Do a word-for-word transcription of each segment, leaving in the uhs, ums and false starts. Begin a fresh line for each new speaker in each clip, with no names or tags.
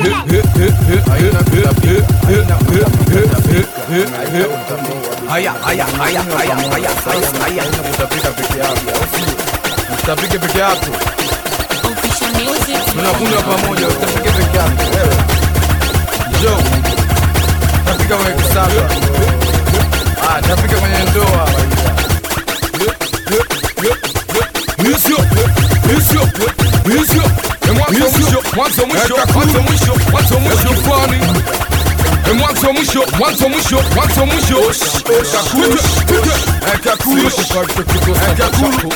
Haya haya haya haya haya haya utapika peke yako. Utapika peke yako. Tunakunywa pamoja, utapika peke yako wewe. Jo. Utapika wewe kisasa. Ah, utapika kwenye ndoa. Misio, misio, misio. Mwanzo mwisho, mwanzo mwisho, mwanzo mwisho, mwanzo mwisho kwani. Mwanzo mwisho, mwanzo mwisho, mwanzo mwisho. Kakuru, kakuru, kakuru.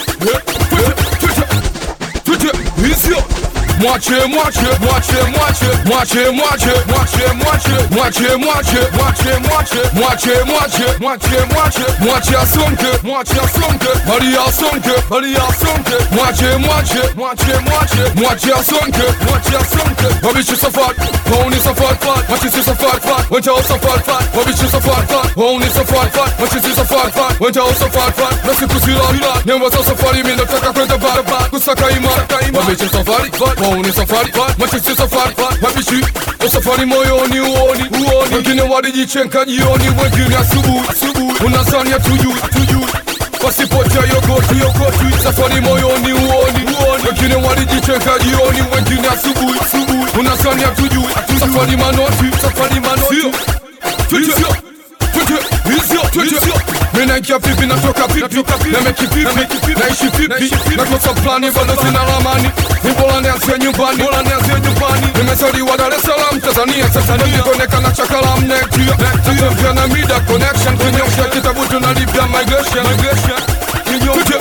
Misio. Mwache, mwache, mwache, mwache, mwache, mwache, mwache, mwache, mwache, mwache, mwache, mwache, mwache, mwache, mwache, mwache, mwache asonke, mwache asonke, bali asonke, bali asonke, mwache, mwache, mwache, mwache, mwache asonke, mwache asonke, wabishi safari, honi safari, mwache si safari, wenta o safari, wabishi safari, honi safari, mwache si safari, wenta o safari, nasi kusila, nemba sa safari, mimi nataka kwenda bara, kusaka imara, wabishi safari, Oni safari, machisi safari, wabishi o safari moyoni uoni, uoni wengine walijichenka jioni, wengine asubuhi, asubuhi unazani hatujui, hatujui pasipocha yogoti, yogoti safari moyoni uoni, uoni wengine walijichenka jioni, wengine asubuhi, asubuhi unazani hatujui, hatujui safari manoti, safari manoti Tuzio, tuzio, tuzio, tuzio Mina ikia pipi, natoka pipi, na meki pipi, naishi pipi, na kosa plani, bado sina ramani Nibola nianzie nyumbani, bola nianzie nyumbani Nimesaliwa Dar es Salaam, Tanzania, Tanzania Nikoneka na chakala mnektia, natembea na mida connection Kunyosha kitabu tunalipia migration, migration Tuzio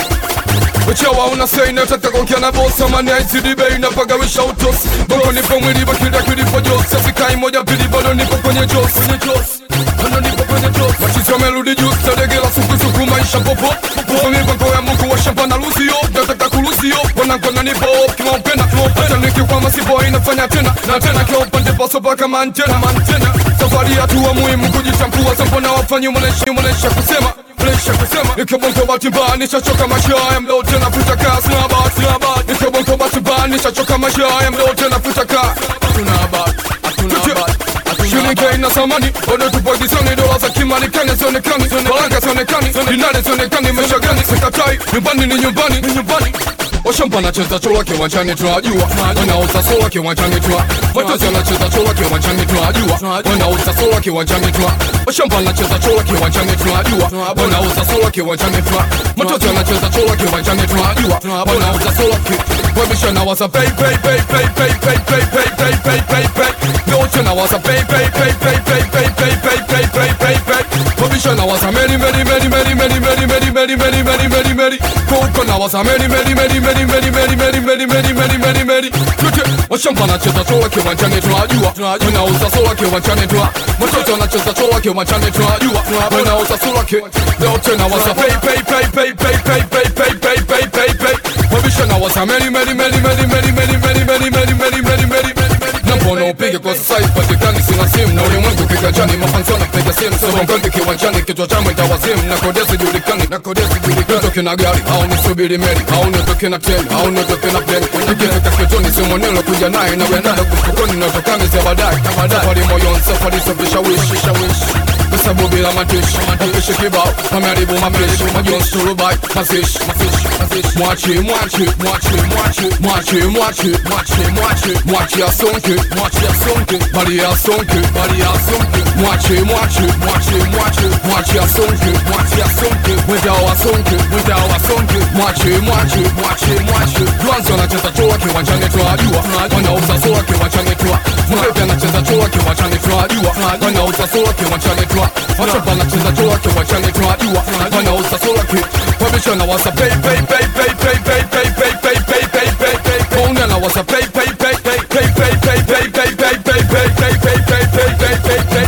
Uchawa unasei tata konkia na bosa Mani haizidi bei na pagawisha utosi Bongo nipo mwili bakida kilipo josi Sikai moja pili bado nipo kwenye josi Kwenye josi Bado nipo kwenye josi Machizi wamerudi juu Tadegela suku suku maisha popo Popo mipango ya mungu wa shamba na luzio Dataka kuluzio Kona kona nipo kima upenda Hata niki kwa masipo inafanya tena Na tena kia upande paso paka mantena Mantena Safari hatuwa muhimu kujitambua Sampona wafanyi mwenesha mwenesha kusema Mwenesha kusema Nikabonko batimba nishachoka maisha ya mdo tena futa kaa Sina habari, sina habari Nikabonko batimba nishachoka maisha ya mdo tena futa kaa Hatuna habari, hatuna habari Shilingi ina samani, bado tupo gizani Dola za kimarekani zionekani, balanga zionekani Dinari zionekani, maisha gani sikatai Nyumbani ni nyumbani, ni nyumbani Washamba nacheza chola kiwanjani tunajua Wanauza sola kiwanjani tuna Watozi wanacheza chola kiwanjani tunajua Wanauza sola kiwanjani tuna Washamba nacheza chola kiwanjani tunajua Wanauza sola kiwanjani tuna Watozi wanacheza chola kiwanjani tunajua Wanauza sola ki Wabisha na wasa pay pay pay pay pay pay pay pay pay pay pay pay Yote na wasa pay pay pay pay pay pay pay pay pay pay pay pay Wabisha na wasa many many many many many many many many many many many many Koko na wasa many many many many many many many many many many many many Tute washamba nacheza chola kiwanjani tunajua Wanauza sola kiwanjani tuna Watoto wanacheza chola kiwanjani tunajua Wanauza sola ki Yote na wasa pay pay pay pay pay pay pay pay pay pay pay pay Wabisha na wasa many many many many many many many many many many many many Nampono upige kwa sasa ipatikani sina simu Na ulimwengu kigajani mafanzo na piga simu Sobo mkangi kiwanjani kichwa cha mwenda wazimu Na kodesi julikani, na kodesi julikani Nitoke na gari, au nisubiri meri Au nitoke na treni, au nitoke na pleni Nikifika kitoni simu nilo kuja naye Na wendada kufukoni natokani za badai Safari moyoni, safari safisha wishi, shawishi Kusabu bila matishi, mapishi kibao Kameribu mapishi, majonsi turubai Masishi, masishi, masishi Mwachi, mwachi, mwachi, mwachi Mwachi, mwachi, mwachi, mwachi Mwachi asonke, mwachi asonke Bali asonke, bali asonke Mwachi, mwachi, mwachi, mwachi Mwachi asonke, mwachi asonke Mwendao asonke, mwendao asonke Mwachi, mwachi, mwachi, mwachi Duanzi wanacheza chola kiwanjani tunajua Wanauza sola kiwanjani tuna Mwepe anacheza chola kiwanjani tunajua Wanauza sola kiwanjani tuna Wachapa anacheza chola kiwanjani tunajua Wanauza sola ki Wabisha na wasa pay pay pay pay pay pay pay pay pay pay pay pay pay Kona na wasa pay pay pay pay pay pay pay pay pay pay pay pay pay pay pay pay pay pay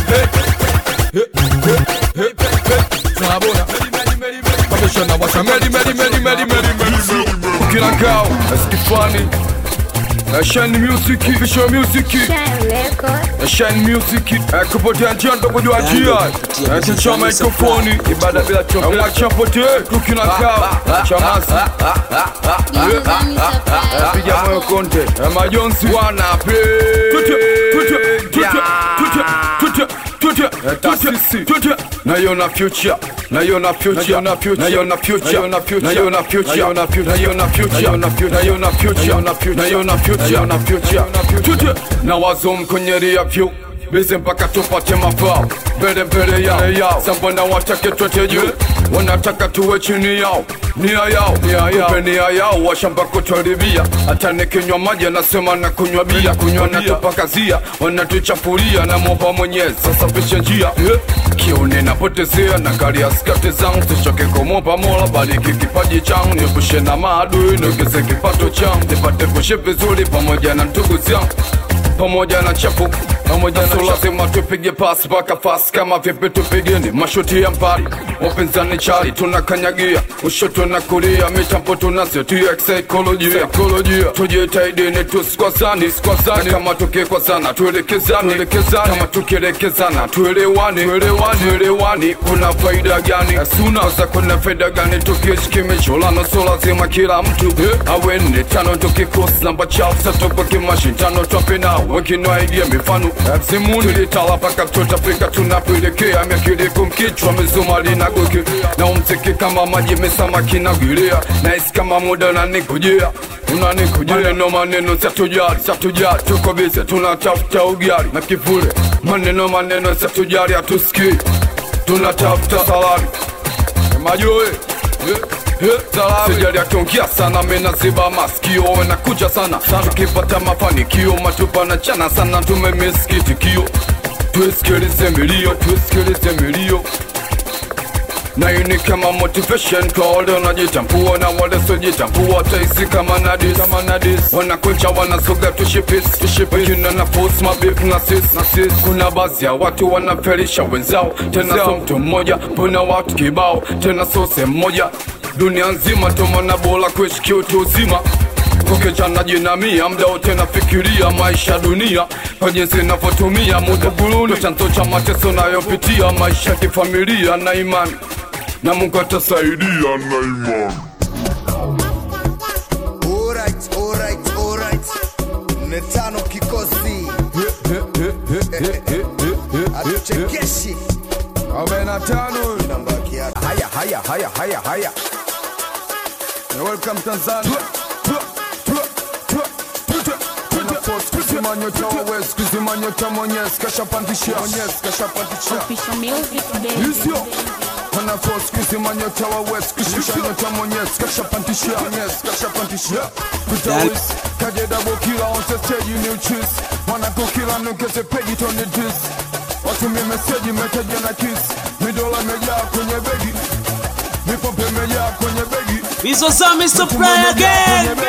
pay Tunabona Wabisha na wasa meri meri meri meri meri meri Kila kao, esikifani Shine music, visual music Shine music Kupotea njia ndogo jua njia Chicha mikrofoni Ibada bila chope Mwacha pote Tukina kao Chamasi Pija moyo konte Majonsi Wanape Tute Tute see. Now you're not future. Now you're not future. Now you're not future. Now you're not future. Now you're not future. Now you're not future. Now you're not future. Now you're not future. Now you're not future. Now you're not future. Now I zoom kwenye rearview. Bizi mpaka tupate mafao. Bele bele yao yao. Sambona watake tuete juu. Wanataka tuwe chini yao. Nia yao, tupe nia yao. Washamba kutuharibia. Hata nikinywa maji nasema na kunywa bia. Wanatupakazia, wanatuchafulia. Na mwomba Mwenyezi sasafishe njia. Kione napotezea na gari ya skate zangu. Sichoke kumwomba Mola bariki kipaji changu. Niepushe na maadui, niongeze kipato changu. Nipate kuishi vizuri pamoja na ndugu zangu. Pamoja na chafu, pamoja na lazima tupige pasi paka fast kama vipi tupigeni mashuti ya mbali. Wapinzani chali tunakanyagia, ushoto na kulia mitambo tunasetia psychology psychology. Tujitahidi tusikwazani sikwazani, kama tukikwazana tuelekezane tuelekezane, kama tukielekezana tuelewani tuelewani tuelewani. Kuna faida gani? Asuna za kuna faida gani tukishikimishula na so lazima kila mtu awene tano tukikosa namba chafu tupo kimashindano tupena wakino idea mifano Simu tulitala paka tutafika tunapoelekea. Miakili kumkichwa mizumari na goke na umziki kama maji mesamaki na gilea. Nice kama muda na nikujia unanikujia. Maneno maneno satujari satujari tuko bize tunatafuta ugali na kifure. Maneno maneno satujari hatusikii tunatafuta salari majoe. Sijali akiongea sana mena ziba masikio. Wanakuja sana tukipata mafanikio. Matupa na chana sana tumemiskitikio. Tuisikilize milio, tuisikilize milio. Na yuni kama motivation kwa wale wanajitambua na wale sojitambua. Taisi kama nadis, kama nadis. Wanakuncha wanasoga tushipis, tushipis. Kina na force mabip na sis, na sis. Kuna bazi ya watu wanafelisha wenzao. Tena so mtu mmoja, puna watu kibao. Tena so semoja dunia nzima tomona bola kuishi kiutu uzima. Kukejana jinamia mda wote nafikiria maisha dunia kwa jinsi navyotumia muda buluni. Chanzo cha mateso nayopitia maisha kifamilia na imani na Mungu atasaidia na imani.
Alright, alright, alright. Netano kikosi atuchekeshi
Abena tano
haya haya haya haya haya.
Welcome Tanzania. Kuzimanyo tawa west, kuzimanyo tamonyes, kashapandisha, monyes, kashapandisha.
Official music, baby.
Yusio. Hana force, kuzimanyo tawa west, kuzimanyo tamonyes, kashapandisha, monyes, kashapandisha. Kutawis, kaje double killer on the stage, you new cheese. Wanna go killer, no get a peg it on the disc. Watu mi message, metaja na kiss. Midola mejaa kwenye begi. Mipope mejaa kwenye begi.
Mizo za Mister Play again.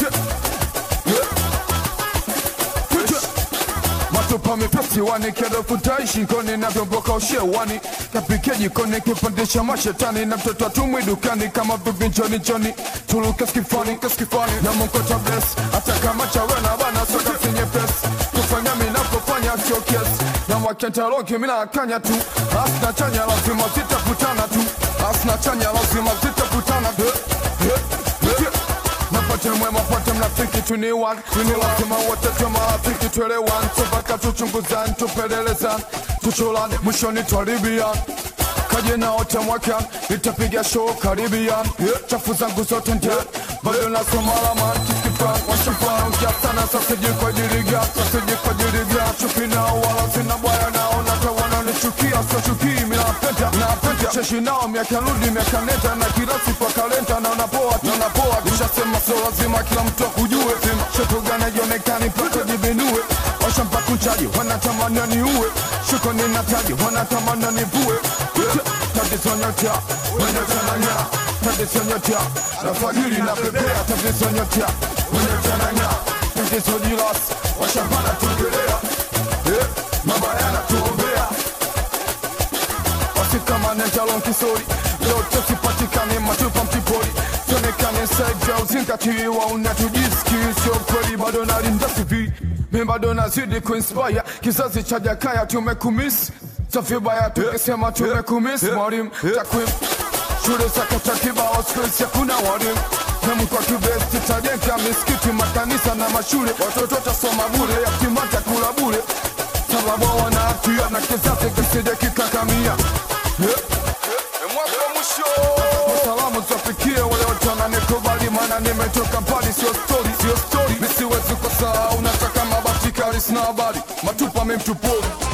Matupa mipesi wani kedo futaishi koni na vyomboka ushewani. Kapike jikoni kipandisha mashetani na mtoto atumwi dukani kama bibi njoni njoni. Tuluka skifani kaskifani na mkota bless. Hata kama chawe na bana soka sinye pes. Kufanya mina kufanya sio kes. Na wakenta loki mina kanya tu. Asna chanya lazima zitafutana tu. Asna chanya lazima zitafutana tu. Napate mwema pate mnafiki tuniwan. Tuni lazima watete marafiki tuelewan. Tupaka tuchunguzan tupelelezan. Tuchulane mwishoni tuaribian. Kaje na ote mwakan nitapiga show Caribbean. Chafu zangu zote ndia bado nasoma alaman Kiskifan washifan ukia sana sasiji kwa diriga. Sasiji kwa diriga chupi nao wala sina bwaya nao. Nata wananichukia so chukii minapenda napenda. Cheshi nao miaka rudi miaka neta. Na kila siku wa kalenta na unapoa na unapoa. Nishasema so lazima kila mtu akujue. Shetu gane yonekani pata jibinue. Washampa kuchaji wanatamani niue. Shuko ninataji wanatamani nivue. Tadisonyotia, wenyetananya. Tadisonyotia, nafagili na pepea. Tadisonyotia, wenyetananya. Tadisonyilas, washambana tugelea. Mabayana tuombea. Wasikama nentalon kisori. Lote sipatikane matupa mtipori. Sionekane side girls inkatiriwa unatujisiki. Sio kweli bado nalinda C V. Mimi bado nazidi kuinspire. Kizazi cha jakaya tumekumisi. Tafibaya tukisema tumekumiss mwalimu takwim. Shule sakata kibao skills ya kuna walimu. Hemu kwa kibesti tajenga misikiti makanisa na mashule. Watoto tasoma bure yatima takula bure. Talabawa na afia na kizazi kisije kikakamia. Mwaka mwisho salamu tuwafikie wale wote wananikubali, maana nimetoka mbali, sio story, sio story. Mimi siwezi kusahau, nataka mabati kali sina habari, matupa memtupori.